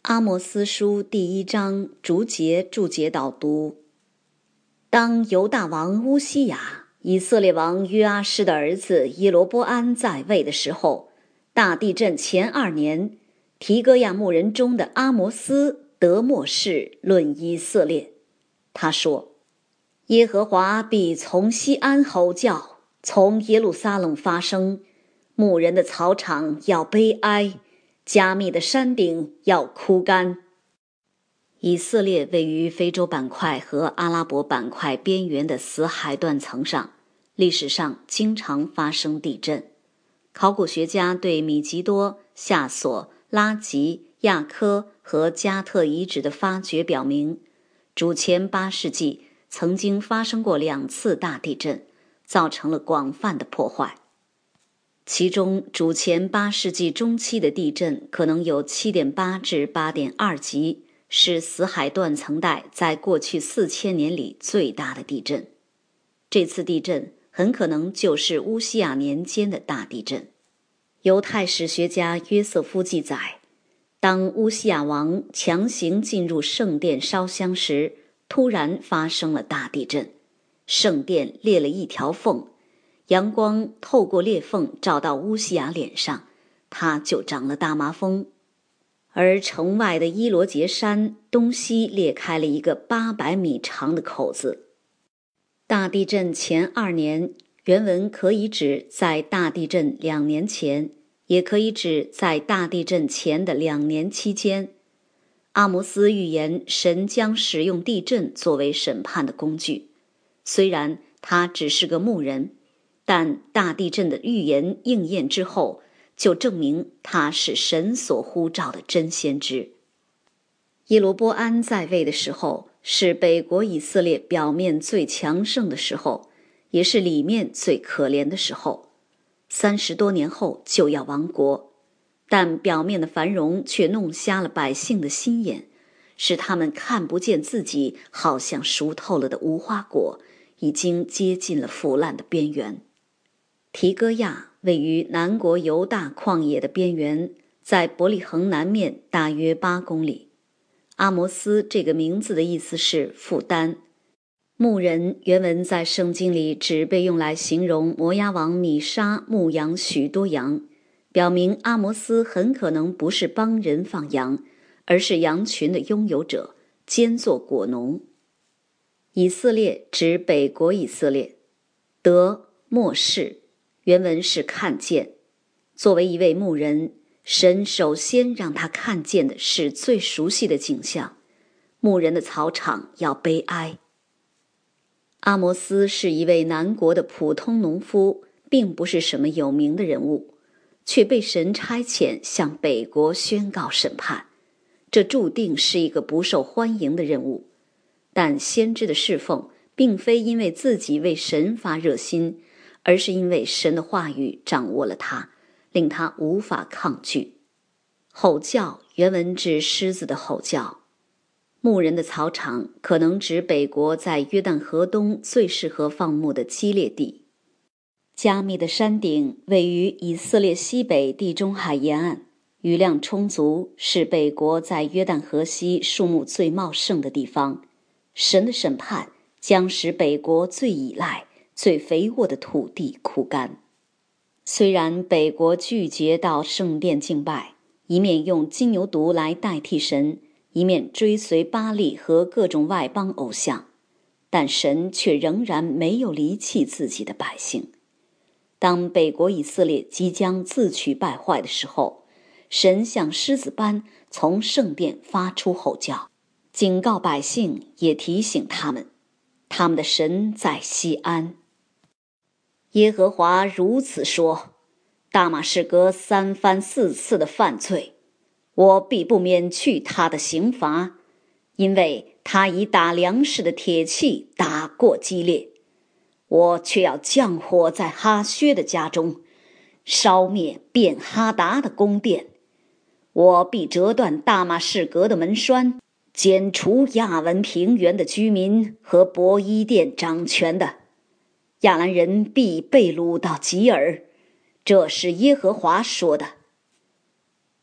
阿摩司书第1章逐节注解导读。当犹大王乌西雅、以色列王约阿施的儿子耶罗波安在位的时候，大地震前2年，提哥亚牧人中的阿摩斯得默示论以色列。他说：耶和华必从西安吼叫，从耶路撒冷发声，牧人的草场要悲哀，加密的山顶要枯干。以色列位于非洲板块和阿拉伯板块边缘的死海断层上，历史上经常发生地震。考古学家对米吉多、夏索、拉吉、亚科和加特遗址的发掘表明，主前8世纪曾经发生过2次大地震，造成了广泛的破坏。其中主前8世纪中期的地震可能有 7.8 至 8.2 级，是死海断层带在过去4000年里最大的地震。这次地震很可能就是乌西雅年间的大地震。犹太史学家约瑟夫记载，当乌西雅王强行进入圣殿烧香时，突然发生了大地震，圣殿裂了一条缝，阳光透过裂缝照到乌西雅脸上，他就长了大麻风。而城外的伊罗杰山东西裂开了一个800米长的口子。大地震前2年，原文可以指在大地震2年前，也可以指在大地震前的2年期间。阿摩斯预言神将使用地震作为审判的工具，虽然他只是个牧人，但大地震的预言应验之后，就证明他是神所呼召的真先知。耶罗波安在位的时候，是北国以色列表面最强盛的时候，也是里面最可怜的时候。30多年后就要亡国，但表面的繁荣却弄瞎了百姓的心眼，使他们看不见自己好像熟透了的无花果已经接近了腐烂的边缘。提哥亚位于南国犹大旷野的边缘，在伯利恒南面大约8公里。阿摩斯这个名字的意思是负担。牧人原文在圣经里只被用来形容摩押王米沙牧养许多羊，表明阿摩斯很可能不是帮人放羊，而是羊群的拥有者，兼做果农。以色列指北国以色列。得默示原文是看见。作为一位牧人，神首先让他看见的是最熟悉的景象，牧人的草场要悲哀。阿摩斯是一位南国的普通农夫，并不是什么有名的人物，却被神差遣向北国宣告审判，这注定是一个不受欢迎的任务。但先知的侍奉并非因为自己为神发热心，而是因为神的话语掌握了他，令他无法抗拒。吼叫原文指狮子的吼叫。牧人的草场可能指北国在约旦河东最适合放牧的基列地。加密的山顶位于以色列西北地中海沿岸，雨量充足，是北国在约旦河西树木最茂盛的地方。神的审判将使北国最依赖、最肥沃的土地枯干。虽然北国拒绝到圣殿敬拜，一面用金牛犊来代替神，一面追随巴力和各种外邦偶像，但神却仍然没有离弃自己的百姓。当北国以色列即将自取败坏的时候，神像狮子般从圣殿发出吼叫，警告百姓，也提醒他们，他们的神在西安。耶和华如此说：大马士革3番4次的犯罪，我必不免去他的刑罚，因为他以打粮食的铁器打过基列。我却要降火在哈薛的家中，烧灭便哈达的宫殿。我必折断大马士革的门栓，剪除亚文平原的居民和伯伊甸掌权的。亚兰人必被掳到吉尔，这是耶和华说的。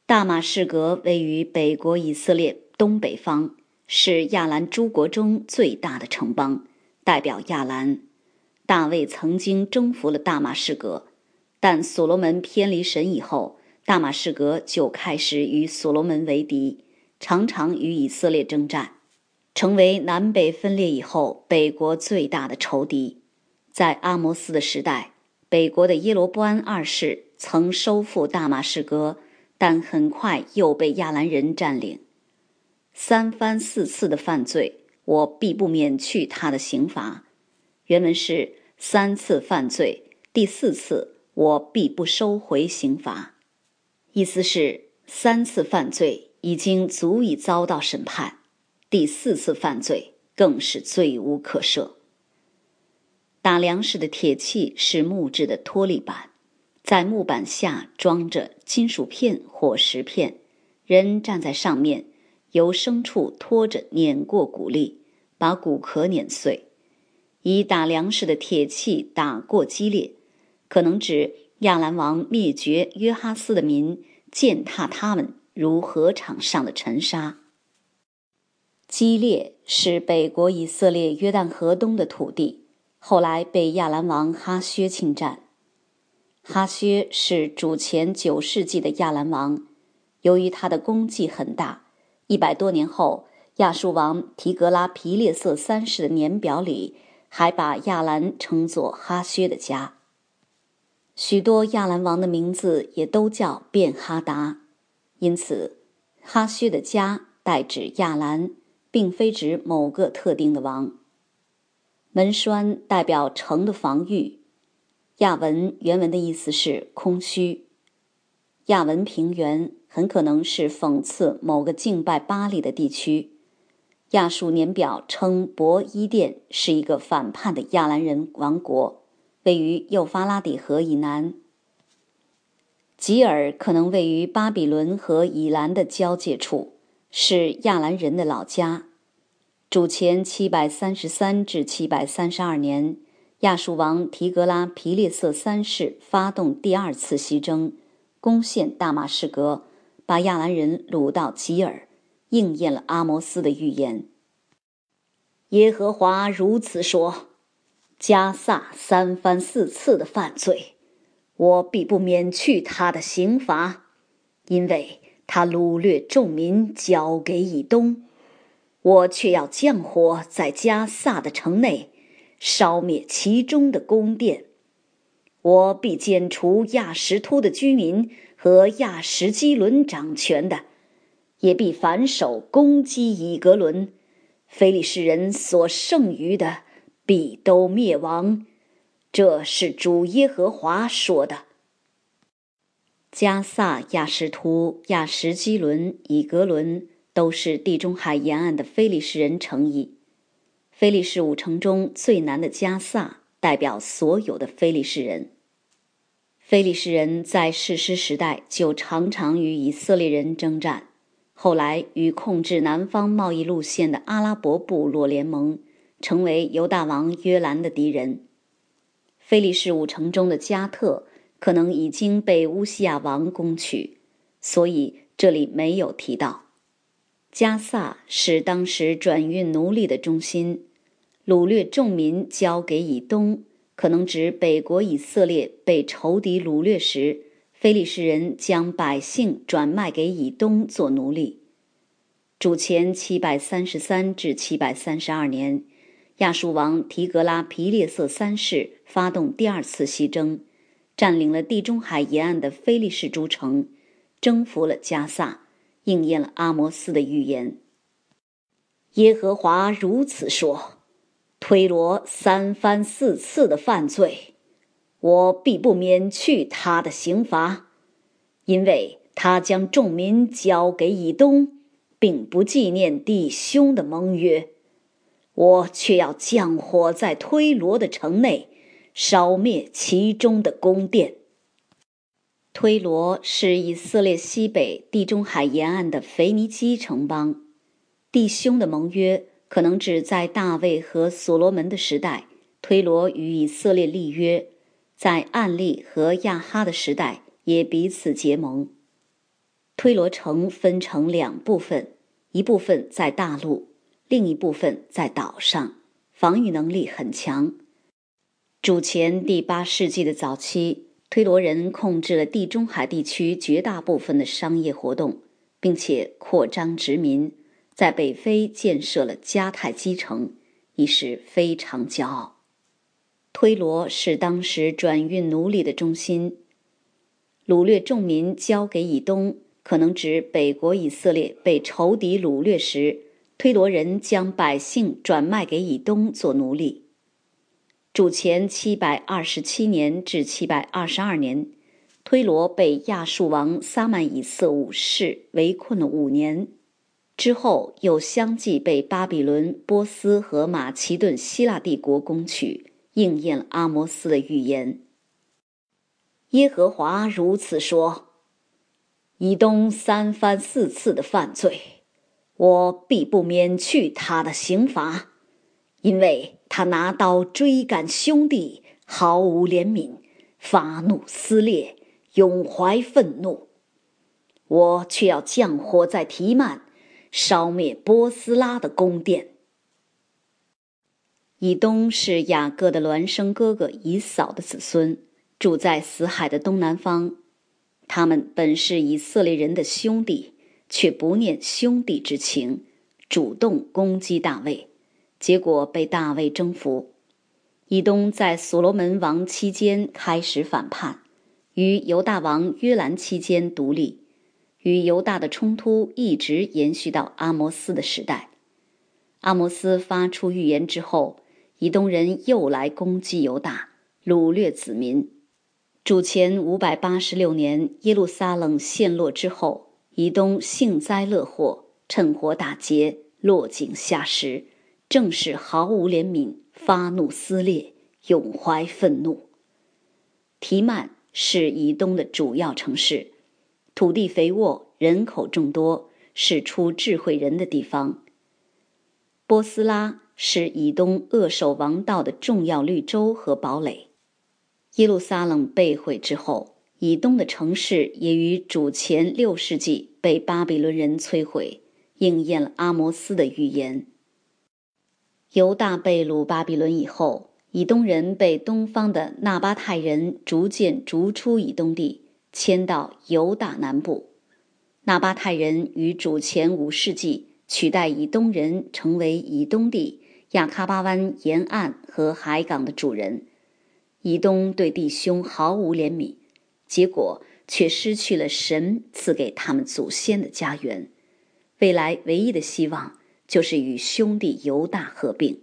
大马士革位于北国以色列东北方，是亚兰诸国中最大的城邦，代表亚兰。大卫曾经征服了大马士革，但所罗门偏离神以后，大马士革就开始与所罗门为敌，常常与以色列征战，成为南北分裂以后北国最大的仇敌。在阿摩斯的时代，北国的耶罗波安二世曾收复大马士革，但很快又被亚兰人占领。3番4次的犯罪，我必不免去他的刑罚。原文是3次犯罪，第4次我必不收回刑罚。意思是3次犯罪已经足以遭到审判，第4次犯罪更是罪无可赦。打粮食的铁器是木质的托利板，在木板下装着金属片或石片，人站在上面，由牲畜拖着碾过谷粒，把谷壳碾碎。以打粮食的铁器打过基列，可能指亚兰王灭绝约哈斯的民，践踏他们如禾场上的尘沙。基列是北国以色列约旦河东的土地，后来被亚兰王哈薛侵占。哈薛是主前9世纪的亚兰王，由于他的功绩很大，100多年后，亚述王提格拉皮列瑟3世的年表里还把亚兰称作哈薛的家。许多亚兰王的名字也都叫便哈达，因此哈薛的家代指亚兰，并非指某个特定的王。门栓代表城的防御，亚文原文的意思是空虚。亚文平原很可能是讽刺某个敬拜巴力的地区。亚述年表称伯伊甸是一个反叛的亚兰人王国，位于幼发拉底河以南。吉尔可能位于巴比伦和以兰的交界处，是亚兰人的老家。主前733至732年，亚述王提格拉皮列瑟3世发动第2次西征，攻陷大马士革，把亚兰人掳到吉尔，应验了阿摩斯的预言。耶和华如此说：加萨3番4次的犯罪，我必不免去他的刑罚，因为他掳掠众民交给以东，我却要降火在加萨的城内，烧灭其中的宫殿。我必剪除亚实突的居民和亚什基伦掌权的，也必反手攻击以格伦，非利士人所剩余的必都灭亡。这是主耶和华说的。加萨、亚实突、亚什基伦、以格伦都是地中海沿岸的非利士人城邑。非利士5城中最南的加萨代表所有的非利士人。非利士人在士师时代就常常与以色列人征战，后来与控制南方贸易路线的阿拉伯部落联盟，成为犹大王约兰的敌人。非利士5城中的加特可能已经被乌西亚王攻取，所以这里没有提到。加萨是当时转运奴隶的中心，掳掠众民交给以东，可能指北国以色列被仇敌掳掠时，非利士人将百姓转卖给以东做奴隶。主前733至732年，亚述王提格拉皮列瑟3世发动第2次西征，占领了地中海沿岸的非利士诸城，征服了加萨，应验了阿摩斯的预言。耶和华如此说：推罗3番4次的犯罪，我必不免去他的刑罚，因为他将众民交给以东，并不纪念弟兄的盟约。我却要降火在推罗的城内，烧灭其中的宫殿。推罗是以色列西北地中海沿岸的腓尼基城邦。弟兄的盟约可能指在大卫和所罗门的时代，推罗与以色列立约，在暗利和亚哈的时代也彼此结盟。 推罗城分成2部分，一部分在大陆，另一部分在岛上，防御能力很强。主前第8世纪的早期，推罗人控制了地中海地区绝大部分的商业活动，并且扩张殖民，在北非建设了迦太基城，一时非常骄傲。推罗是当时转运奴隶的中心，掳掠众民交给以东，可能指北国以色列被仇敌掳掠时，推罗人将百姓转卖给以东做奴隶。主前727年至722年，推罗被亚述王撒曼以色五世围困了5年，之后又相继被巴比伦、波斯和马其顿希腊帝国攻取，应验了阿摩斯的预言。耶和华如此说：以东3番4次的犯罪，我必不免去他的刑罚，因为他拿刀追赶兄弟，毫无怜悯，发怒撕裂，永怀愤怒。我却要降火在提曼，烧灭波斯拉的宫殿。以东是雅各的孪生哥哥以扫的子孙，住在死海的东南方。他们本是以色列人的兄弟，却不念兄弟之情，主动攻击大卫，结果被大卫征服。以东在所罗门王期间开始反叛，于犹大王约兰期间独立，与犹大的冲突一直延续到阿摩斯的时代。阿摩斯发出预言之后，以东人又来攻击犹大，掳掠子民。主前586年，耶路撒冷陷落之后，以东幸灾乐祸，趁火打劫，落井下石，正是毫无怜悯，发怒撕裂，永怀愤怒。提曼是以东的主要城市，土地肥沃，人口众多，是出智慧人的地方。波斯拉是以东扼守王道的重要绿洲和堡垒。耶路撒冷被毁之后，以东的城市也于主前6世纪被巴比伦人摧毁，应验了阿摩斯的预言。犹大被掳巴比伦以后，以东人被东方的纳巴泰人逐渐逐出以东地，迁到犹大南部。纳巴泰人于主前5世纪取代以东人，成为以东地、亚喀巴湾沿岸和海港的主人。以东对弟兄毫无怜悯，结果却失去了神赐给他们祖先的家园。未来唯一的希望就是与兄弟犹大合并。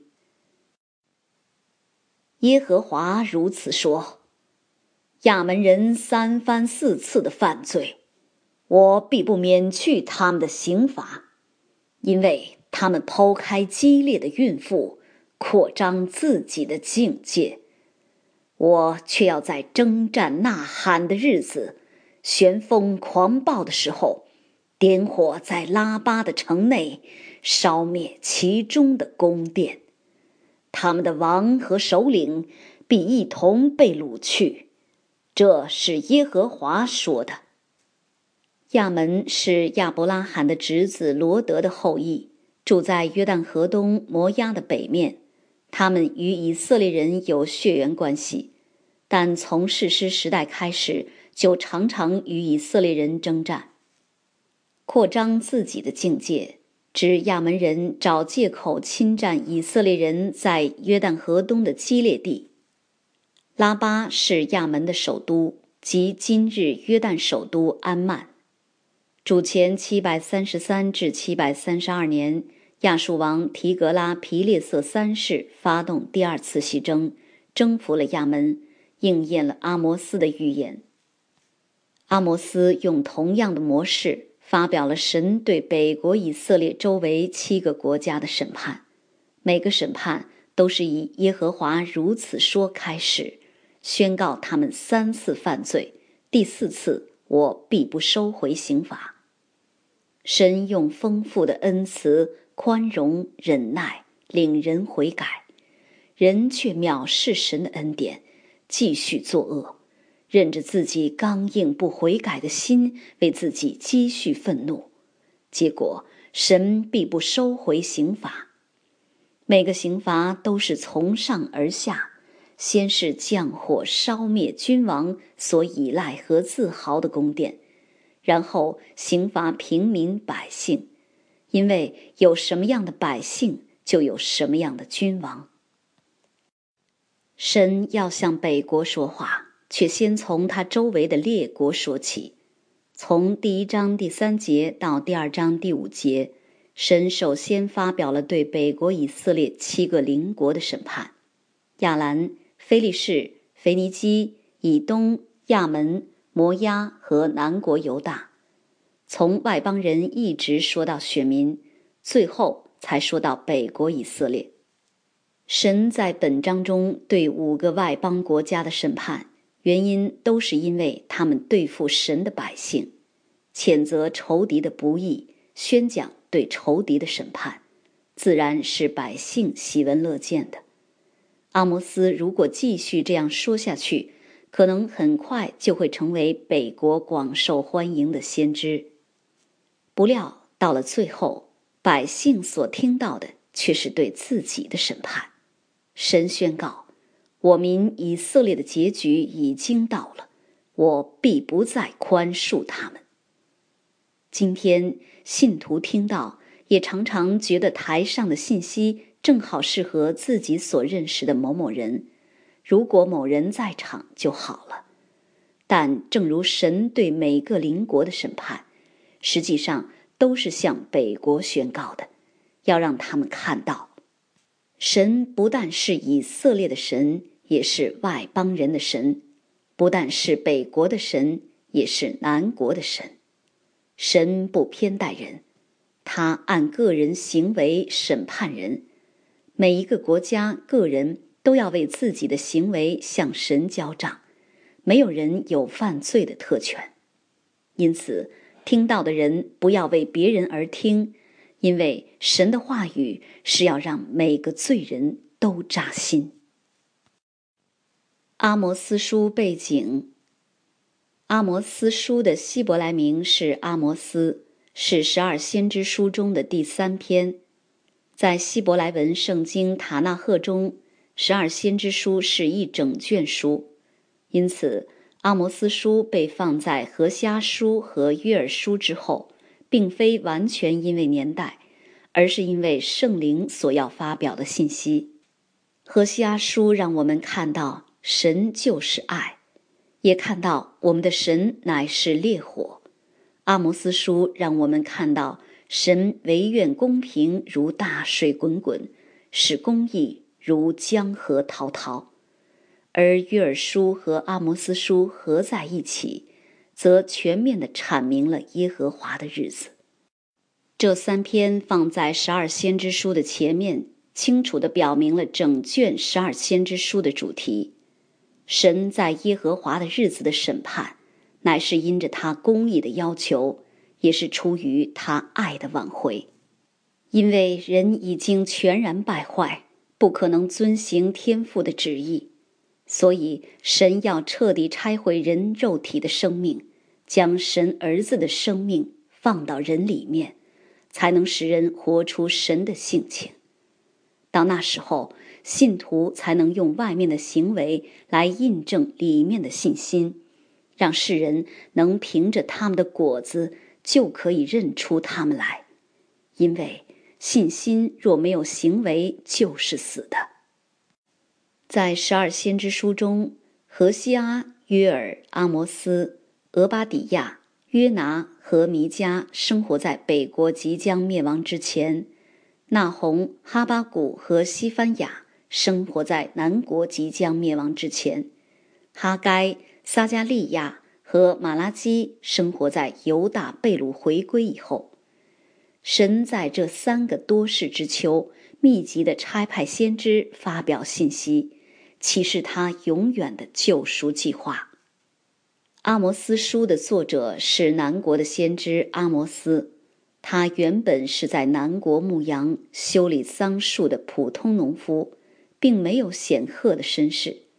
耶和华如此说：亚门人3番4次的犯罪，我必不免去他们的刑罚，因为他们剖开激烈的孕妇，扩张自己的境界。我却要在征战呐喊的日子，旋风狂暴的时候，点火在拉巴的城内，烧灭其中的宫殿。他们的王和首领必一同被掳去。这是耶和华说的。亚门是亚伯拉罕的侄子罗德的后裔，住在约旦河东摩押的北面。他们与以色列人有血缘关系，但从士师时代开始就常常与以色列人征战。扩张自己的境界，指亚门人找借口侵占以色列人在约旦河东的基列地。拉巴是亚门的首都，即今日约旦首都安曼。主前733至732年，亚述王提格拉皮列瑟3世发动第2次西征，征服了亚门，应验了阿摩斯的预言。阿摩斯用同样的模式发表了神对北国以色列周围7个国家的审判，每个审判都是以耶和华如此说开始，宣告他们3次犯罪，第4次我必不收回刑罚。神用丰富的恩慈、宽容、忍耐领人悔改，人却藐视神的恩典，继续作恶， 忍着自己刚硬不悔改的心，为自己积蓄愤怒，结果神必不收回刑罚。每个刑罚都是从上而下，先是降火烧灭君王所依赖和自豪的宫殿，然后刑罚平民百姓，因为有什么样的百姓，就有什么样的君王。神要向北国说话，却先从他周围的列国说起。从第1章第3节到第2章第5节，神首先发表了对北国以色列7个邻国的审判：亚兰、非利士、腓尼基、以东、亚门、摩押和南国犹大。从外邦人一直说到选民，最后才说到北国以色列。神在本章中对5个外邦国家的审判，原因都是因为他们对付神的百姓，谴责仇敌的不义，宣讲对仇敌的审判，自然是百姓喜闻乐见的。阿摩斯如果继续这样说下去，可能很快就会成为北国广受欢迎的先知。不料到了最后，百姓所听到的却是对自己的审判。神宣告，我民以色列的结局已经到了，我必不再宽恕他们。今天信徒听到，也常常觉得台上的信息正好适合自己所认识的某某人，如果某人在场就好了。但正如神对每个邻国的审判，实际上都是向北国宣告的，要让他们看到，神不但是以色列的神，也是外邦人的神；不但是北国的神，也是南国的神。神不偏待人，他按个人行为审判人。每一个国家、个人都要为自己的行为向神交账，没有人有犯罪的特权。因此，听到的人不要为别人而听，因为神的话语是要让每个罪人都扎心。阿摩斯书背景：阿摩斯书的希伯来名是阿摩斯，是12先知书中的第3篇。在希伯来文圣经塔纳赫中，12先知书是一整卷书，因此阿摩斯书被放在何西阿书和约珥书之后，并非完全因为年代，而是因为圣灵所要发表的信息。何西阿书让我们看到神就是爱，也看到我们的神乃是烈火。阿摩斯书让我们看到神惟愿公平如大水滚滚，使公义如江河滔滔。而约珥书和阿摩斯书合在一起，则全面地阐明了耶和华的日子。这3篇放在12先知书的前面，清楚地表明了整卷12先知书的主题。神在耶和华的日子的审判，乃是因着他公义的要求，也是出于他爱的挽回。因为人已经全然败坏，不可能遵行天父的旨意，所以神要彻底拆毁人肉体的生命，将神儿子的生命放到人里面，才能使人活出神的性情。到那时候，信徒才能用外面的行为来印证里面的信心，让世人能凭着他们的果子就可以认出他们来。因为信心若没有行为，就是死的。在12先知书中，何西阿、约珥、阿摩斯、俄巴底亚、约拿和弥迦生活在北国即将灭亡之前，那鸿、哈巴谷和西番雅生活在南国即将灭亡之前，哈该、撒加利亚和马拉基生活在犹大被掳回归以后。神在这3个多事之秋，密集地差派先知发表信息，启示他永远的救赎计划。阿摩斯书的作者是南国的先知阿摩斯，他原本是在南国牧羊、修理桑树的普通农夫，并没有显赫的身世。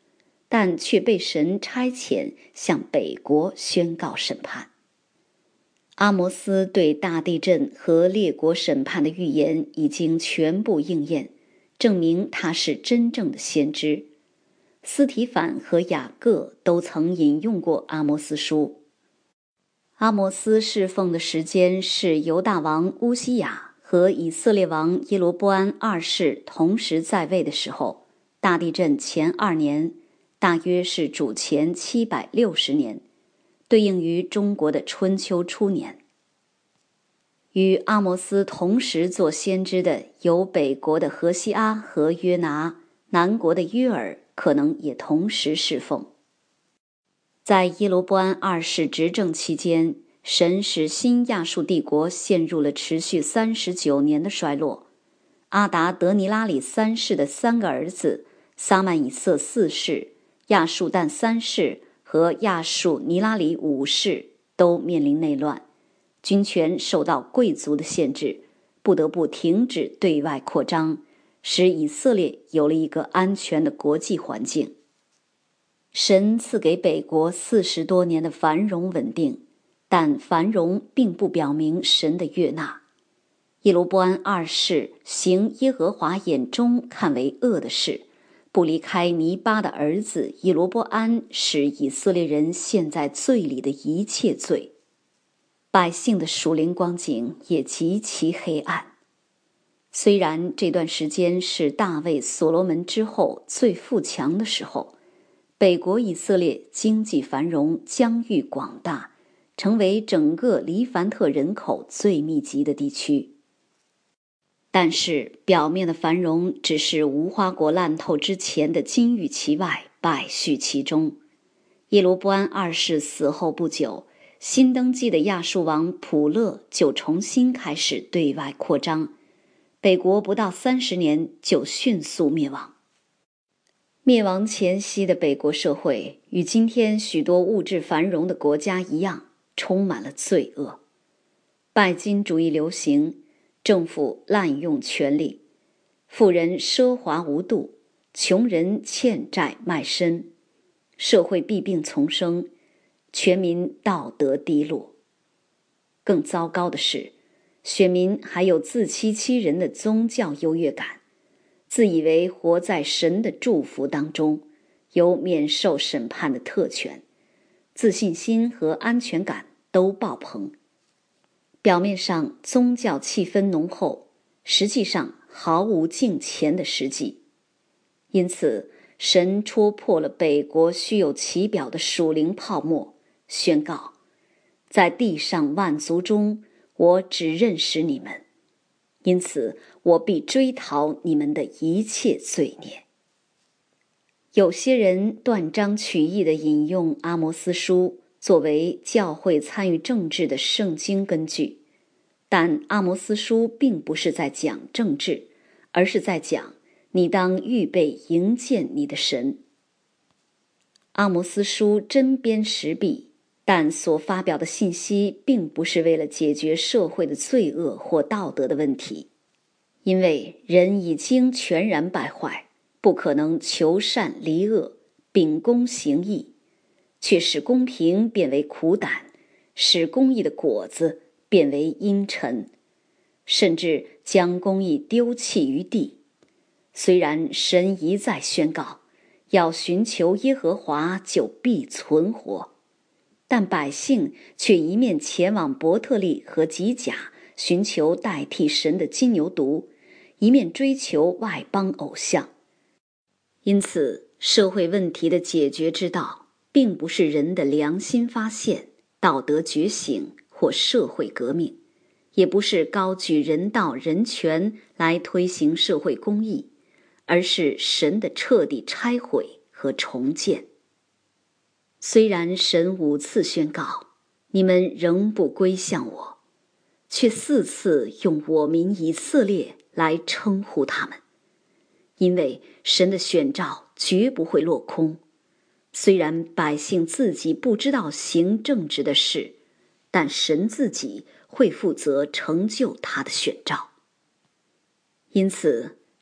但却被神差遣向北国宣告审判。阿摩斯对大地震和列国审判的预言已经全部应验，证明他是真正的先知。斯提反和雅各都曾引用过阿摩斯书。阿摩斯侍奉的时间是犹大王乌西雅和以色列王耶罗波安二世同时在位的时候，大地震前2年，大约是主前760年，对应于中国的春秋初年。与阿摩斯同时做先知的有北国的何西阿和约拿，南国的约尔可能也同时侍奉。在耶罗波安二世执政期间，神使新亚述帝国陷入了持续39年的衰落。阿达德尼拉里3世的3个儿子撒曼以色4世、亚述旦3世和亚述尼拉里5世都面临内乱，军权受到贵族的限制，不得不停止对外扩张，使以色列有了一个安全的国际环境。神赐给北国40多年的繁荣稳定，但繁荣并不表明神的悦纳。耶罗波安二世行耶和华眼中看为恶的事，不离开尼巴的儿子耶罗波安使以色列人陷在罪里的一切罪。百姓的属灵光景也极其黑暗。虽然这段时间是大卫所罗门之后最富强的时候，北国以色列经济繁荣，疆域广大，成为整个黎凡特人口最密集的地区。但是表面的繁荣只是无花果烂透之前的金玉其外，败絮其中。耶罗波安二世死后不久，新登基的亚述王普勒就重新开始对外扩张，北国不到30年就迅速灭亡。灭亡前夕的北国社会与今天许多物质繁荣的国家一样，充满了罪恶。拜金主义流行，政府滥用权力，富人奢华无度，穷人欠债卖身，社会弊病丛生，全民道德低落。更糟糕的是，选民还有自欺欺人的宗教优越感，自以为活在神的祝福当中，有免受审判的特权，自信心和安全感都爆棚。表面上宗教气氛浓厚，实际上毫无敬虔的实际。因此，神戳破了北国虚有其表的属灵泡沫，宣告：在地上万族中，我只认识你们，因此我必追讨你们的一切罪孽。有些人断章取义地引用阿摩斯书作为教会参与政治的圣经根据，但阿摩斯书并不是在讲政治，而是在讲你当预备迎见你的神。阿摩斯书针砭时弊，但所发表的信息并不是为了解决社会的罪恶或道德的问题，因为人已经全然败坏，不可能求善离恶，秉公行义，却使公平变为苦胆，使公义的果子变为阴沉，甚至将公义丢弃于地。虽然神一再宣告要寻求耶和华就必存活，但百姓却一面前往伯特利和吉甲寻求代替神的金牛犊，一面追求外邦偶像。因此，社会问题的解决之道并不是人的良心发现、道德觉醒或社会革命，也不是高举人道人权来推行社会公义，而是神的彻底拆毁和重建。虽然神5次宣告你们仍不归向我，却4次用我民以色列来称呼他们，因为神的选召绝不会落空。虽然百姓自己不知道行正直的事，但神自己会负责成就他的选召。因此，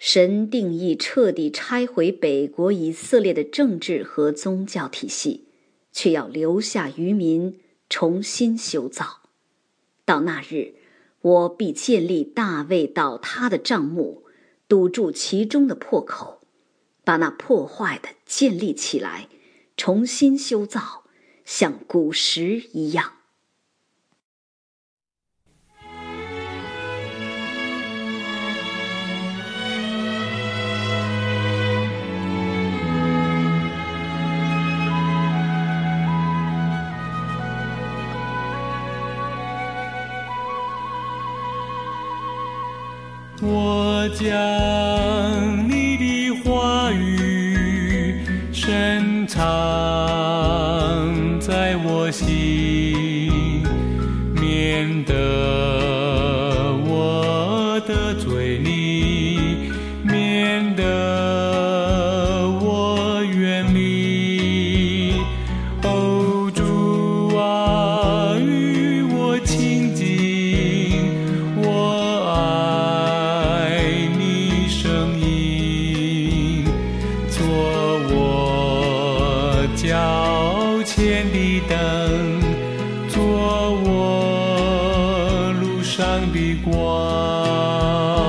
神定义彻底拆毁北国以色列的政治和宗教体系，却要留下余民重新修造。到那日，我必建立大卫倒塌的帐幕，堵住其中的破口，把那破坏的建立起来，重新修造，像古时一样。 我将你的话语深藏在我心，免得我的嘴里，免得我远离。哦，主啊，与我亲近，我爱你声音，做我脚前的灯，做我路上的光。